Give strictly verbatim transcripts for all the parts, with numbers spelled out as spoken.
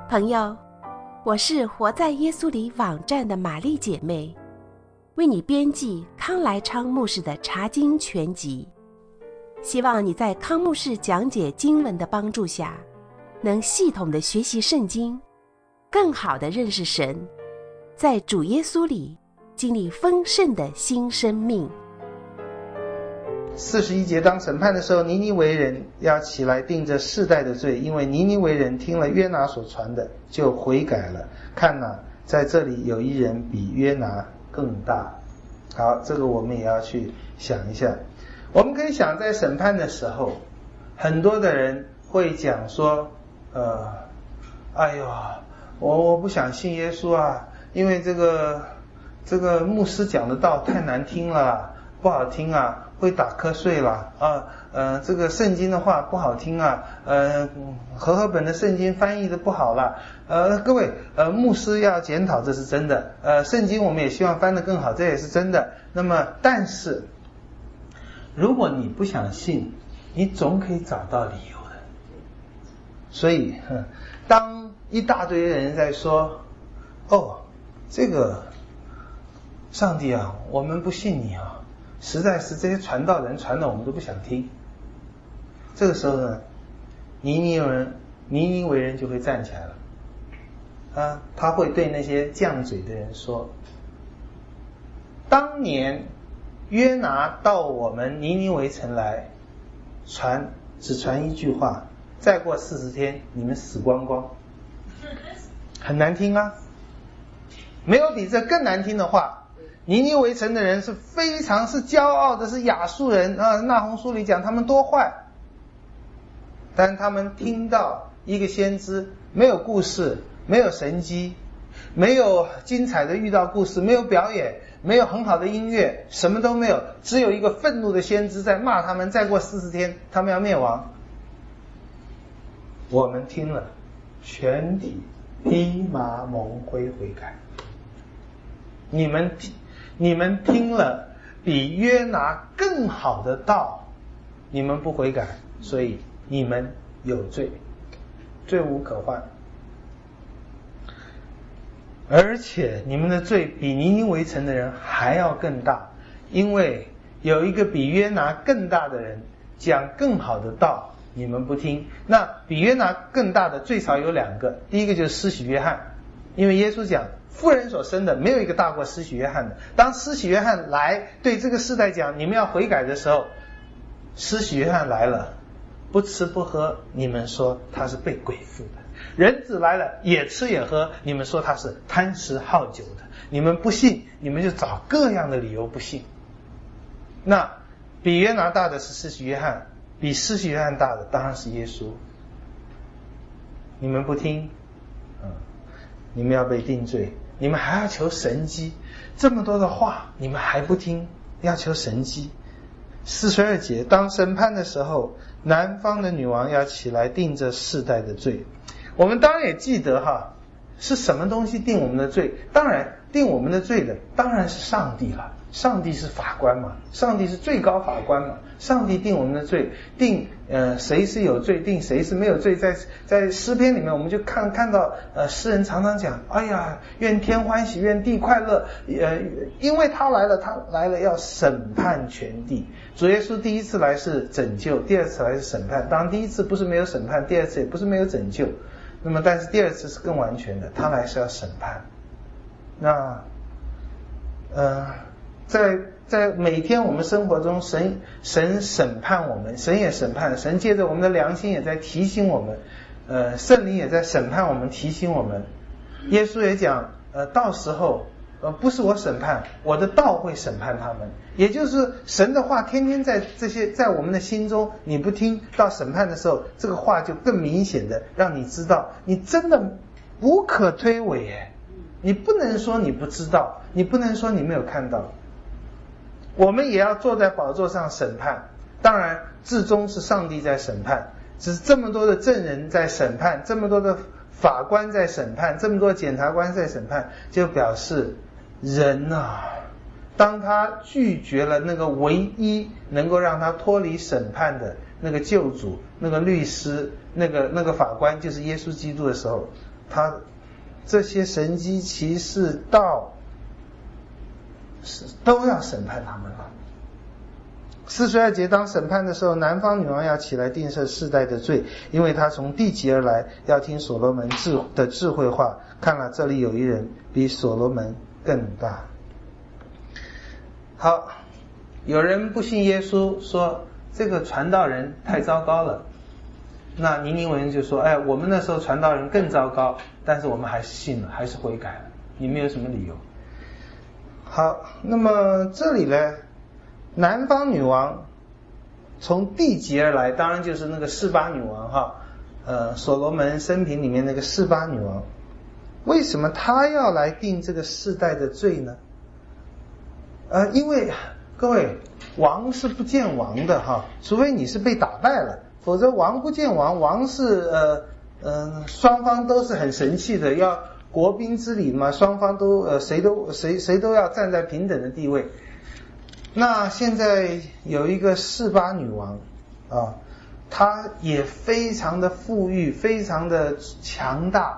朋友，我是活在耶稣里网站的玛丽姐妹，为你编辑康来昌牧师的查经全集，希望你在康牧师讲解经文的帮助下，能系统的学习圣经，更好的认识神，在主耶稣里经历丰盛的新生命。 四十一节，当审判的时候，尼尼微人要起来定这世代的罪，因为尼尼微人听了约拿所传的，就悔改了。看哪，在这里有一人比约拿更大。好，这个我们也要去想一下。我们可以想，在审判的时候，很多的人会讲说，呃，哎呦，我我不想信耶稣啊，因为这个这个牧师讲的道太难听了，不好听啊。会打瞌睡了啊，呃，这个圣经的话不好听啊，呃，和合本的圣经翻译的不好了，呃，各位，呃，牧师要检讨，这是真的，呃，圣经我们也希望翻得更好，这也是真的。那么，但是，如果你不想信，你总可以找到理由的。所以，当一大堆人在说，哦，这个上帝啊，我们不信你啊。实在是这些传道人传的我们都不想听。这个时候呢，尼尼微人尼尼微人就会站起来了啊，他会对那些犟嘴的人说，当年约拿到我们尼尼微城来传只传一句话，再过四十天你们死光光。很难听啊，没有比这更难听的话。尼尼微城的人是非常是骄傲的，是亚述人啊。那鸿书里讲他们多坏，但他们听到一个先知，没有故事，没有神迹，没有精彩的遇到故事，没有表演，没有很好的音乐，什么都没有，只有一个愤怒的先知在骂他们，再过四十天他们要灭亡。我们听了，全体披麻蒙灰悔改。你们听你们听了比约拿更好的道，你们不悔改，所以你们有罪，罪无可换。而且你们的罪比尼尼微城的人还要更大，因为有一个比约拿更大的人讲更好的道，你们不听。那比约拿更大的最少有两个，第一个就是施洗约翰，因为耶稣讲妇人所生的没有一个大过施洗约翰的。当施洗约翰来对这个世代讲你们要悔改的时候，施洗约翰来了，不吃不喝，你们说他是被鬼附的；人子来了，也吃也喝，你们说他是贪食好酒的。你们不信，你们就找各样的理由不信。那比约拿大的是施洗约翰，比施洗约翰大的当然是耶稣。你们不听，嗯，你们要被定罪。你们还要求神迹，这么多的话你们还不听，要求神迹。四十二节，当审判的时候，南方的女王要起来定这世代的罪。我们当然也记得哈，是什么东西定我们的罪？当然定我们的罪的当然是上帝了，上帝是法官嘛，上帝是最高法官嘛，上帝定我们的罪，定呃谁是有罪，定谁是没有罪。在在诗篇里面我们就看看到呃诗人常常讲，哎呀，愿天欢喜，愿地快乐，呃因为他来了，他来了要审判全地。主耶稣第一次来是拯救，第二次来是审判。当然第一次不是没有审判，第二次也不是没有拯救，那么但是第二次是更完全的，他来是要审判。那呃在在每天我们生活中，神神审判我们，神也审判，神借着我们的良心也在提醒我们，呃，圣灵也在审判我们，提醒我们。耶稣也讲，呃，到时候，呃，不是我审判，我的道会审判他们。也就是神的话天天在这些在我们的心中，你不听，到审判的时候，这个话就更明显的让你知道，你真的无可推诿耶。你不能说你不知道，你不能说你没有看到。我们也要坐在宝座上审判，当然至终是上帝在审判，只是这么多的证人在审判，这么多的法官在审判，这么多检察官在审判，就表示人啊，当他拒绝了那个唯一能够让他脱离审判的那个救主，那个律师，那个那个法官，就是耶稣基督的时候， 他这些神迹奇事到是都要审判他们了。四十二节，当审判的时候，南方女王要起来定赦世代的罪，因为她从地极而来，要听所罗门智的智慧话。看了，这里有一人比所罗门更大。好，有人不信耶稣，说这个传道人太糟糕了。那尼尼微人就说，哎，我们那时候传道人更糟糕，但是我们还是信了，还是悔改了。你们有什么理由？好，那么这里呢，南方女王从地极而来，当然就是那个示巴女王哈，呃，所罗门生平里面那个示巴女王，为什么她要来定这个世代的罪呢？呃，因为各位，王是不见王的哈，除非你是被打败了，否则王不见王，王是呃呃双方都是很神气的，要国宾之礼嘛，双方都呃谁都谁谁都要站在平等的地位。那现在有一个示巴女王啊，她也非常的富裕，非常的强大。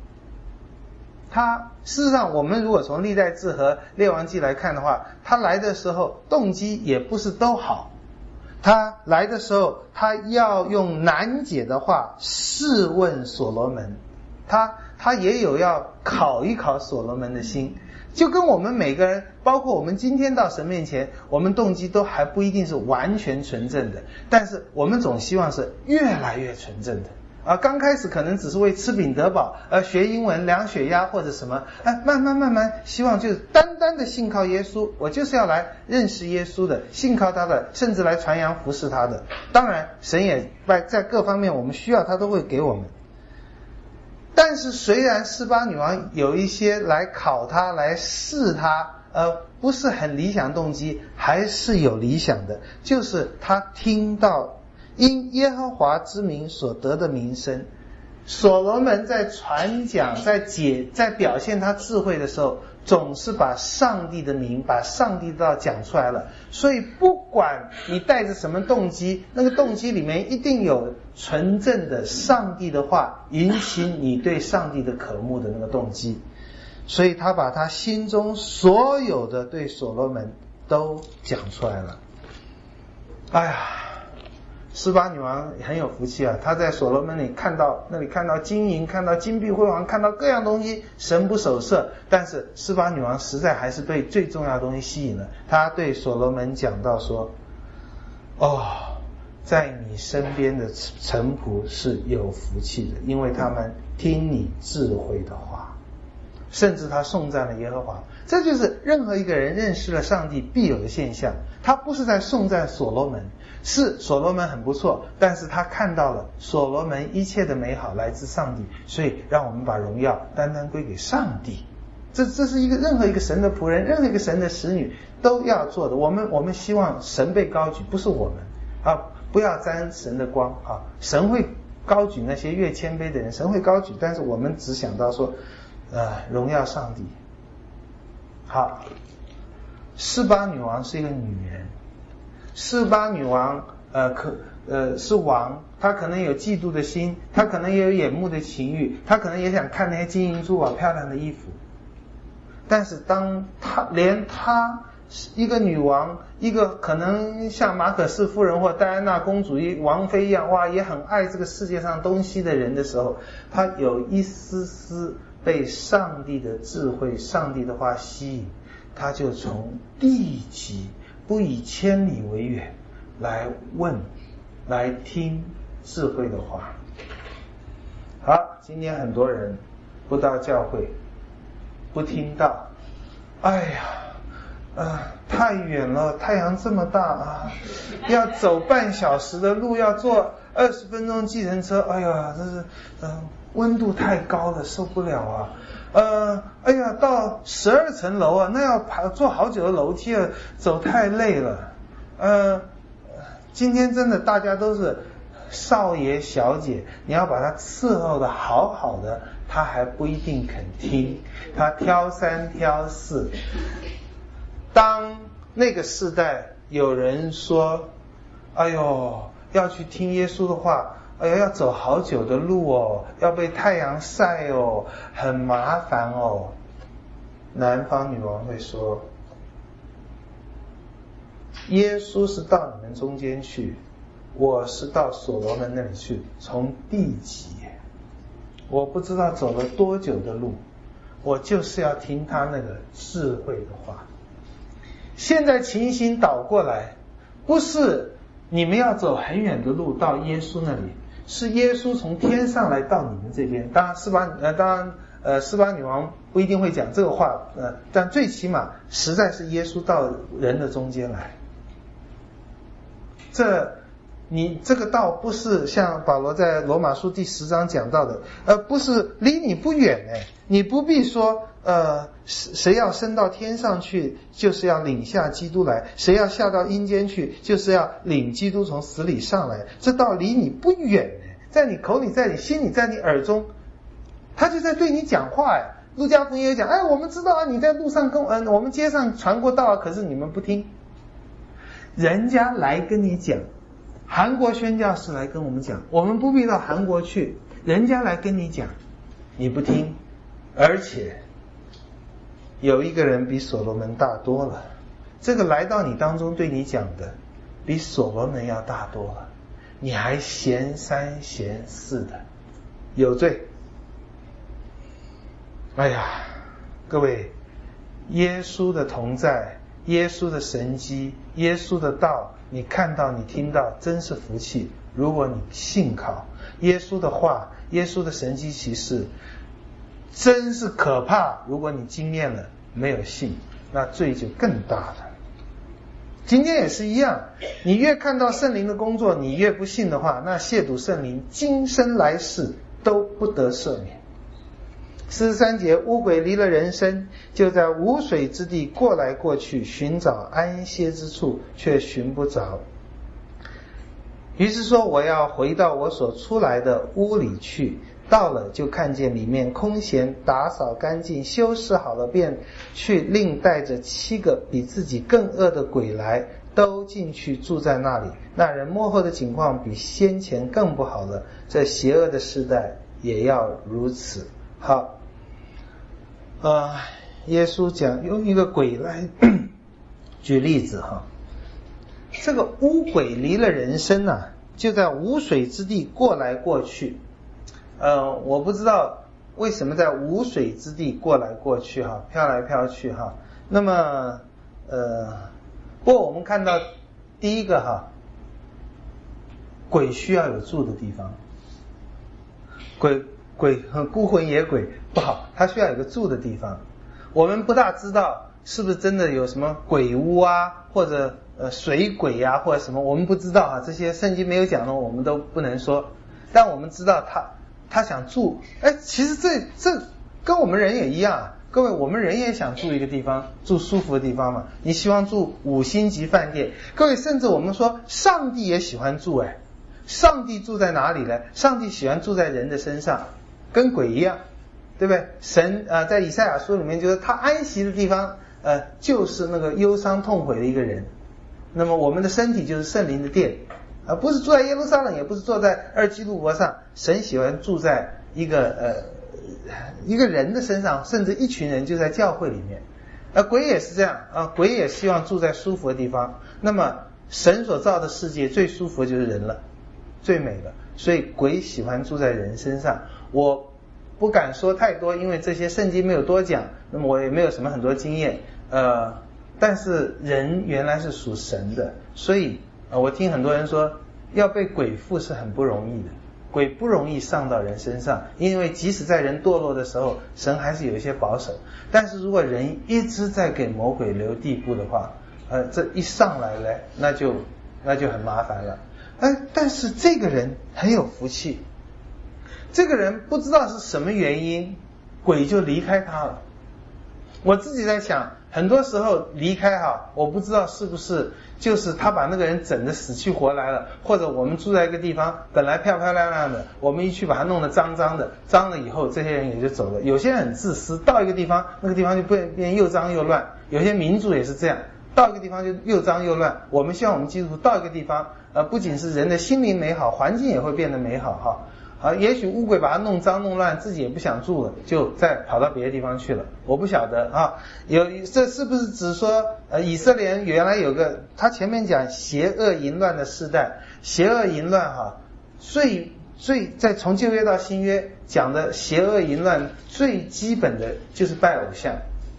她事实上，我们如果从历代志和列王记来看的话，她来的时候动机也不是都好。她来的时候，她要用难解的话试问所罗门，她她也有要考一考所罗门的心。就跟我们每个人，包括我们今天到神面前，我们动机都还不一定是完全纯正的，但是我们总希望是越来越纯正的。啊，刚开始可能只是为吃饼得饱，呃，学英文、量血压或者什么，哎，慢慢慢慢，希望就是单单的信靠耶稣，我就是要来认识耶稣的，信靠他的，甚至来传扬服侍他的。当然，神也在在各方面我们需要他都会给我们。但是虽然示巴女王有一些来考他、来试他，呃，不是很理想动机，还是有理想的，就是他听到因耶和华之名所得的名声。所罗门在传讲、在解、在表现他智慧的时候，总是把上帝的名、把上帝的道讲出来了。所以不管你带着什么动机，那个动机里面一定有纯正的上帝的话，引起你对上帝的渴慕的那个动机。所以他把他心中所有的对所罗门都讲出来了。哎呀，示巴女王很有福气啊，她在所罗门里看到那里看到金银，看到金碧辉煌，看到各样东西，神不守舍。但是示巴女王实在还是被最重要的东西吸引了。她对所罗门讲到说，哦，在你身边的臣仆是有福气的，因为他们听你智慧的话。甚至他颂赞了耶和华。这就是任何一个人认识了上帝必有的现象。他不是在颂赞所罗门，是所罗门很不错，但是他看到了所罗门一切的美好来自上帝，所以让我们把荣耀单单归给上帝。这这是一个任何一个神的仆人，任何一个神的使女都要做的。我们我们希望神被高举，不是我们啊，不要沾神的光啊。神会高举那些越谦卑的人，神会高举，但是我们只想到说呃，荣耀上帝。好，示巴女王是一个女人，示巴女王呃可呃是王，她可能有嫉妒的心，她可能也有眼目的情欲，她可能也想看那些金银珠宝、漂亮的衣服。但是当她连她一个女王，一个可能像马可斯夫人或戴安娜公主一王妃一样，哇，也很爱这个世界上东西的人的时候，她有一丝丝被上帝的智慧、上帝的话吸引，他就从地极不以千里为远来问、来听智慧的话。好，今天很多人不到教会，不听道，哎呀，呃，太远了，太阳这么大啊，要走半小时的路，要坐二十分钟计程车，哎呀，这是嗯。呃温度太高了，受不了啊！呃，哎呀，到十二层楼啊，那要爬坐好久的楼梯啊，走太累了。呃，今天真的大家都是少爷小姐，你要把他伺候的好好的，他还不一定肯听，他挑三挑四。当那个世代有人说，哎呦，要去听耶稣的话， 哎呀，要走好久的路哦，要被太阳晒哦，很麻烦哦。南方女王会说，耶稣是到你们中间去，我是到所罗门那里去，从地极，我不知道走了多久的路，我就是要听他那个智慧的话。现在情形倒过来，不是你们要走很远的路到耶稣那里，是耶稣从天上来到你们这边。当然，斯巴呃，当然呃，斯巴女王不一定会讲这个话，呃，但最起码实在是耶稣到人的中间来。这你这个道不是像保罗在罗马书第十章讲到的，呃，不是离你不远哎，你不必说呃，谁要升到天上去，就是要领下基督来；谁要下到阴间去，就是要领基督从死里上来。这道离你不远哎，在你口里，在你心里，在你耳中，他就在对你讲话哎。路加福音也讲，哎，我们知道啊，你在路上跟嗯、呃，我们街上传过道啊，可是你们不听。人家来跟你讲，韩国宣教士来跟我们讲，我们不必到韩国去，人家来跟你讲，你不听。而且有一个人比所罗门大多了，这个来到你当中对你讲的比所罗门要大多了，你还嫌三嫌四的，有罪。哎呀，各位，耶稣的同在，耶稣的神迹，耶稣的道，你看到你听到真是福气。如果你信靠耶稣的话，耶稣的神迹奇事真是可怕。如果你经验了没有信，那罪就更大了。今天也是一样，你越看到圣灵的工作，你越不信的话，那亵渎圣灵，今生来世都不得赦免。四十三节，污鬼离了人身，就在无水之地过来过去，寻找安歇之处，却寻不着。于是说，我要回到我所出来的屋里去。到了就看见里面空闲，打扫干净，修饰好了，便去另带着七个比自己更恶的鬼来，都进去住在那里。那人末后的情况比先前更不好了，这邪恶的时代也要如此。好，呃，耶稣讲用一个鬼来举例子哈，这个污鬼离了人身啊，就在无水之地过来过去。呃，我不知道为什么在无水之地过来过去哈，飘来飘去哈。那么呃，不过我们看到第一个哈，鬼需要有住的地方，鬼鬼孤魂野鬼不好，它需要有个住的地方。我们不大知道是不是真的有什么鬼屋啊，或者呃水鬼啊，或者什么，我们不知道啊，这些圣经没有讲的我们都不能说。但我们知道他他想住，哎，其实这这跟我们人也一样啊。各位，我们人也想住一个地方，住舒服的地方嘛。你希望住五星级饭店，各位，甚至我们说上帝也喜欢住，哎，上帝住在哪里呢？上帝喜欢住在人的身上，跟鬼一样，对不对？神呃，在以赛亚书里面就是他安息的地方，呃，就是那个忧伤痛悔的一个人。那么我们的身体就是圣灵的殿，啊、呃，不是住在耶路撒冷，也不是坐在二基路伯上，神喜欢住在一个呃一个人的身上，甚至一群人就在教会里面。呃，鬼也是这样啊、呃，鬼也希望住在舒服的地方。那么神所造的世界最舒服的就是人了，最美了，所以鬼喜欢住在人身上。我不敢说太多，因为这些圣经没有多讲，那么我也没有什么很多经验。呃，但是人原来是属神的，所以呃，我听很多人说要被鬼附是很不容易的。鬼不容易上到人身上，因为即使在人堕落的时候，神还是有一些保守。但是如果人一直在给魔鬼留地步的话，呃，这一上来呢，那就那就很麻烦了。哎，但是这个人很有福气，这个人不知道是什么原因，鬼就离开他了。我自己在想，很多时候离开哈，我不知道是不是就是他把那个人整得死去活来了，或者我们住在一个地方本来漂漂亮亮的，我们一去把它弄得脏脏的，脏了以后这些人也就走了。有些人很自私，到一个地方那个地方就变变又脏又乱。有些民族也是这样， 到一个地方就又脏又乱。我们希望我们基督徒到一个地方，呃，不仅是人的心灵美好，环境也会变得美好哈。啊，也许乌龟把它弄脏弄乱，自己也不想住了，就再跑到别的地方去了。我不晓得啊，有这是不是只说呃以色列人原来有个，他前面讲邪恶淫乱的世代，邪恶淫乱哈，最最在从旧约到新约讲的邪恶淫乱最基本的就是拜偶像。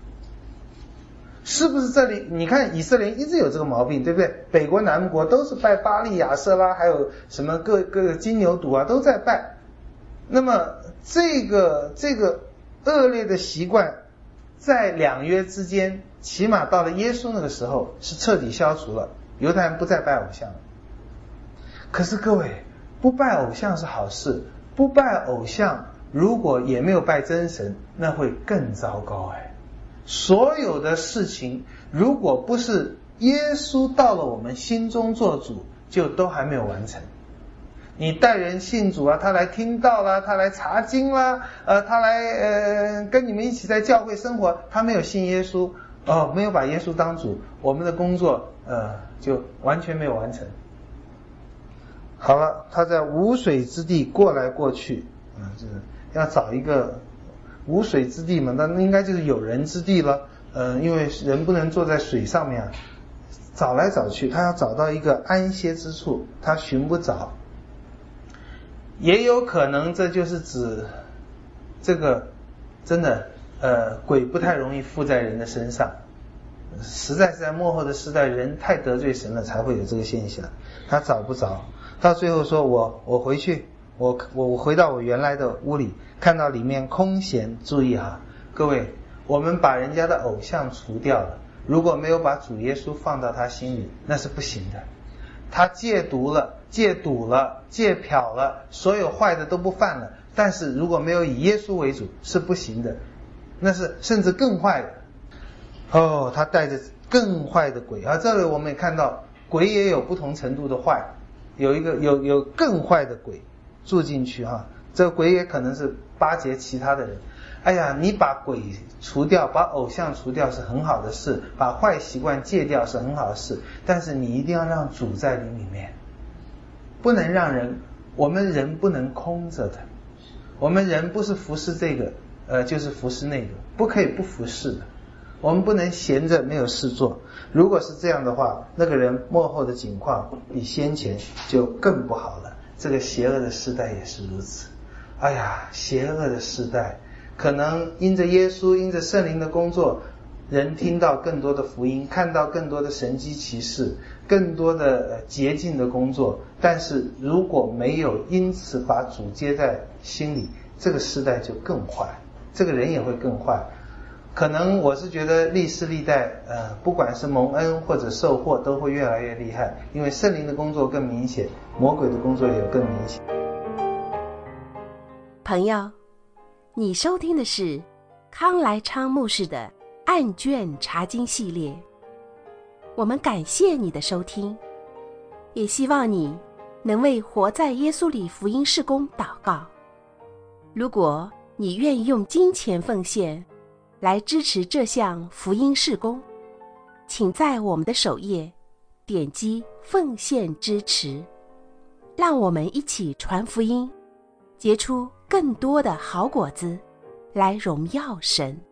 是不是这里你看以色列人一直有这个毛病，对不对？北国南国都是拜巴利亚瑟拉，还有什么各各金牛犊啊，都在拜。那么这个这个恶劣的习惯在两约之间，起码到了耶稣那个时候是彻底消除了，犹太人不再拜偶像了。可是各位，不拜偶像是好事，不拜偶像如果也没有拜真神，那会更糟糕哎。所有的事情如果不是耶稣到了我们心中做主，就都还没有完成。你带人信主啊，他来听道啦，他来查经啦，呃，他来呃跟你们一起在教会生活，他没有信耶稣哦，没有把耶稣当主，我们的工作呃就完全没有完成。好了，他在无水之地过来过去啊，就是要找一个无水之地嘛，那应该就是有人之地了。呃，因为人不能坐在水上面啊，找来找去，他要找到一个安歇之处，他寻不着。也有可能这就是指这个真的呃鬼不太容易附在人的身上，实在是在末后的时代，人太得罪神了，才会有这个现象。他找不着，到最后说我我回去，我我我回到我原来的屋里，看到里面空闲。注意哈，各位，我们把人家的偶像除掉了，如果没有把主耶稣放到他心里，那是不行的。他戒毒了，戒赌了，戒嫖了，所有坏的都不犯了，但是如果没有以耶稣为主是不行的，那是甚至更坏的。哦，他带着更坏的鬼啊！这里我们也看到鬼也有不同程度的坏，有一个有有更坏的鬼住进去哈，这个鬼也可能是巴结其他的人。哎呀，你把鬼除掉，把偶像除掉是很好的事，把坏习惯戒掉是很好的事，但是你一定要让主在你里面，不能让人，我们人不能空着的，我们人不是服侍这个呃就是服侍那个，不可以不服侍的，我们不能闲着没有事做。如果是这样的话，那个人末后的境况比先前就更不好了。这个邪恶的时代也是如此。哎呀，邪恶的时代，可能因着耶稣，因着圣灵的工作，人听到更多的福音，看到更多的神迹奇事，更多的洁净的工作，但是如果没有因此把主接在心里，这个时代就更坏，这个人也会更坏。可能我是觉得历世历代呃，不管是蒙恩或者受祸，都会越来越厉害，因为圣灵的工作更明显，魔鬼的工作也更明显。 朋友，你收听的是康来昌牧师的案卷查经系列，我们感谢你的收听，也希望你能为活在耶稣里福音事工祷告。如果你愿意用金钱奉献来支持这项福音事工，请在我们的首页点击奉献支持，让我们一起传福音，结出更多的好果子，来荣耀神。